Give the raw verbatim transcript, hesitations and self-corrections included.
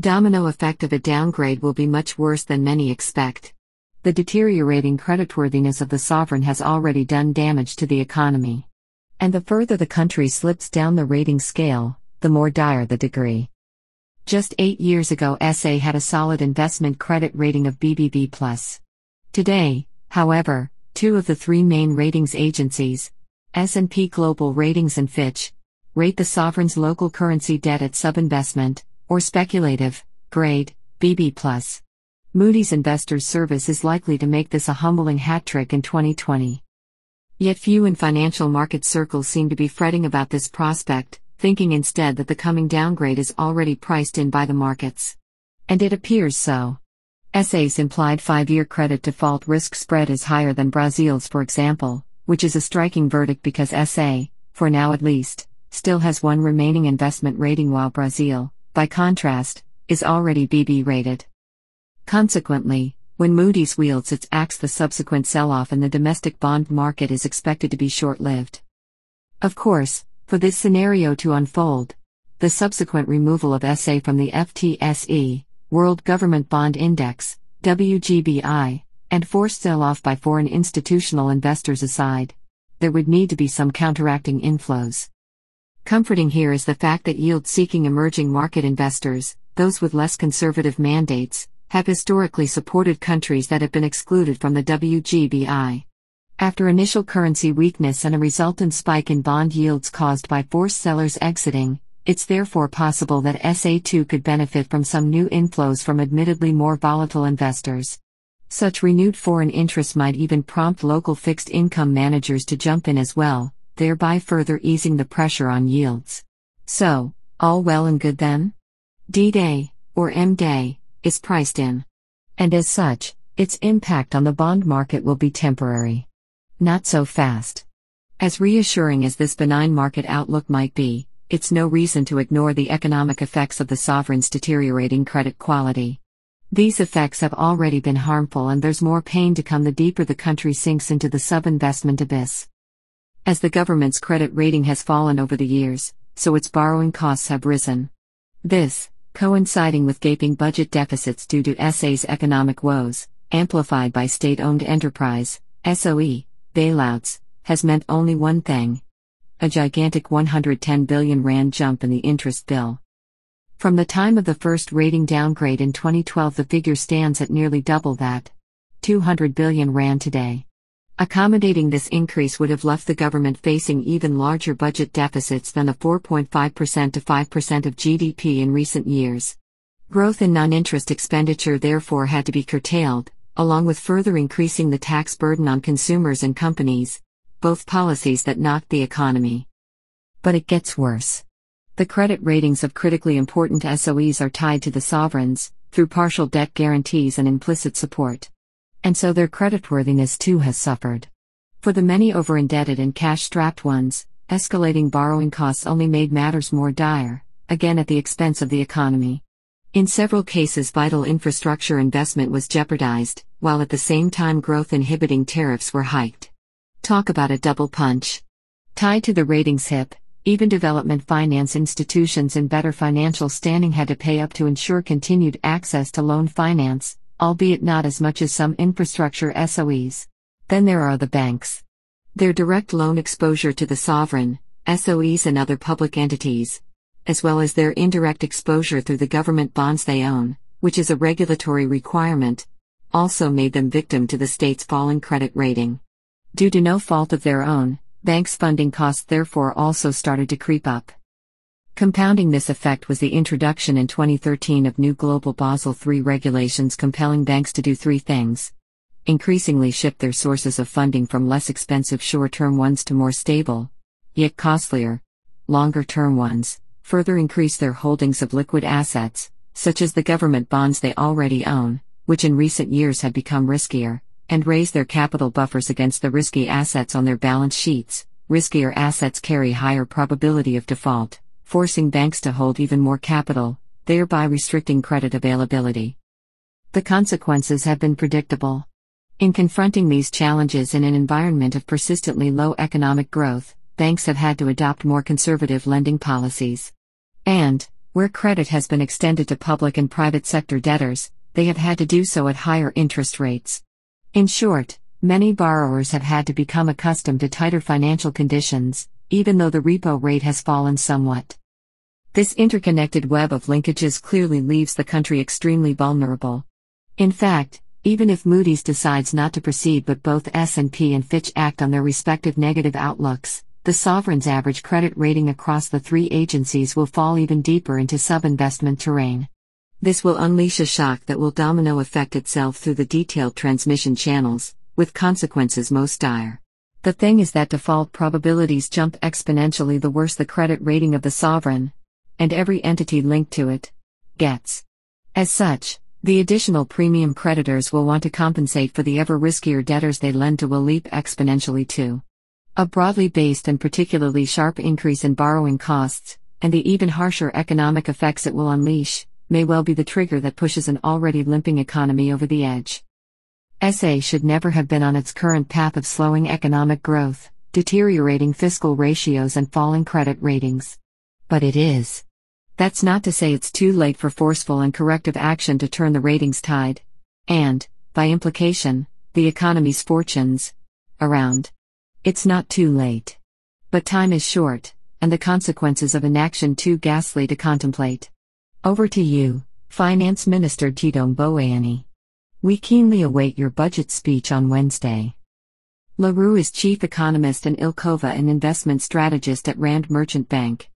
Domino effect of a downgrade will be much worse than many expect. The deteriorating creditworthiness of the sovereign has already done damage to the economy. And the further the country slips down the rating scale, the more dire the degree. Just eight years ago, S A had a solid investment credit rating of B B B plus. Today, however, two of the three main ratings agencies, S and P Global Ratings and Fitch, rate the sovereign's local currency debt at sub-investment, or speculative, grade, B B plus. Moody's Investors Service is likely to make this a humbling hat trick in twenty twenty. Yet few in financial market circles seem to be fretting about this prospect, thinking instead that the coming downgrade is already priced in by the markets. And it appears so. S A's implied five-year credit default risk spread is higher than Brazil's, for example, which is a striking verdict because S A, for now at least, still has one remaining investment rating while Brazil, by contrast, is already B B rated. Consequently, when Moody's wields its axe, the subsequent sell-off in the domestic bond market is expected to be short-lived. Of course, for this scenario to unfold, the subsequent removal of S A from the F T S E, World Government Bond Index, W G B I, and forced sell-off by foreign institutional investors aside, there would need to be some counteracting inflows. Comforting here is the fact that yield-seeking emerging market investors, those with less conservative mandates, have historically supported countries that have been excluded from the W G B I. After initial currency weakness and a resultant spike in bond yields caused by forced sellers exiting, it's therefore possible that S A too could benefit from some new inflows from admittedly more volatile investors. Such renewed foreign interest might even prompt local fixed income managers to jump in as well, thereby further easing the pressure on yields. So, all well and good then? D-Day, or M-Day, is priced in. And as such, its impact on the bond market will be temporary. Not so fast. As reassuring as this benign market outlook might be, it's no reason to ignore the economic effects of the sovereign's deteriorating credit quality. These effects have already been harmful, and there's more pain to come the deeper the country sinks into the sub-investment abyss. As the government's credit rating has fallen over the years, so its borrowing costs have risen. This, coinciding with gaping budget deficits due to S A's economic woes, amplified by state-owned enterprise, S O E, bailouts, has meant only one thing: a gigantic one hundred ten billion rand jump in the interest bill. From the time of the first rating downgrade in twenty twelve, the figure stands at nearly double that. two hundred billion rand today. Accommodating this increase would have left the government facing even larger budget deficits than the four point five percent to five percent of G D P in recent years. Growth in non-interest expenditure therefore had to be curtailed, along with further increasing the tax burden on consumers and companies, both policies that knocked the economy. But it gets worse. The credit ratings of critically important S O Es are tied to the sovereigns, through partial debt guarantees and implicit support. And so their creditworthiness too has suffered. For the many over-indebted and cash-strapped ones, escalating borrowing costs only made matters more dire, again at the expense of the economy. In several cases, vital infrastructure investment was jeopardized, while at the same time growth-inhibiting tariffs were hiked. Talk about a double punch. Tied to the ratings hip, even development finance institutions in better financial standing had to pay up to ensure continued access to loan finance, albeit not as much as some infrastructure S O Es. Then there are the banks. Their direct loan exposure to the sovereign, S O Es and other public entities, as well as their indirect exposure through the government bonds they own, which is a regulatory requirement, also made them victim to the state's falling credit rating. Due to no fault of their own, banks' funding costs therefore also started to creep up. Compounding this effect was the introduction in twenty thirteen of new global Basel three regulations compelling banks to do three things: increasingly shift their sources of funding from less expensive short-term ones to more stable, yet costlier, longer-term ones, further increase their holdings of liquid assets, such as the government bonds they already own, which in recent years have become riskier, and raise their capital buffers against the risky assets on their balance sheets. Riskier assets carry higher probability of default, forcing banks to hold even more capital, thereby restricting credit availability. The consequences have been predictable. In confronting these challenges in an environment of persistently low economic growth, banks have had to adopt more conservative lending policies. And, Where credit has been extended to public and private sector debtors, they have had to do so at higher interest rates. In short, many borrowers have had to become accustomed to tighter financial conditions, even though the repo rate has fallen somewhat. This interconnected web of linkages clearly leaves the country extremely vulnerable. In fact, even if Moody's decides not to proceed but both S and P and Fitch act on their respective negative outlooks, the sovereign's average credit rating across the three agencies will fall even deeper into sub-investment terrain. This will unleash a shock that will domino effect itself through the detailed transmission channels, with consequences most dire. The thing is that default probabilities jump exponentially the worse the credit rating of the sovereign, and every entity linked to it, gets. As such, the additional premium creditors will want to compensate for the ever riskier debtors they lend to will leap exponentially too. A broadly based and particularly sharp increase in borrowing costs, and the even harsher economic effects it will unleash, may well be the trigger that pushes an already limping economy over the edge. S A should never have been on its current path of slowing economic growth, deteriorating fiscal ratios and falling credit ratings. But it is. That's not to say it's too late for forceful and corrective action to turn the ratings tide, and, by implication, the economy's fortunes, around. It's not too late. But time is short, and the consequences of inaction too ghastly to contemplate. Over to you, Finance Minister Tito Mboweni. We keenly await your budget speech on Wednesday. LaRue is chief economist and Ilkova an investment strategist at Rand Merchant Bank.